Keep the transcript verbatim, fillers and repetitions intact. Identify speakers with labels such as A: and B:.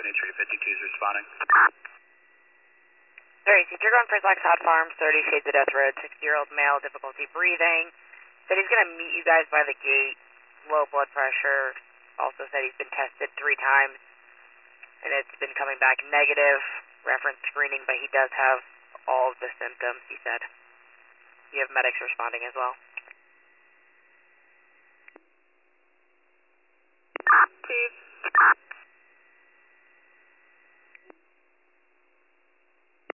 A: three fifty-two is responding.
B: thirty-six, you're going for Flex Hot Farms, thirty Shades of Death Road, sixty-year-old male, difficulty breathing. Said he's going to meet you guys by the gate, low blood pressure. Also said he's been tested three times, and it's been coming back negative, reference screening, but he does have all of the symptoms, he said. You have medics responding as well.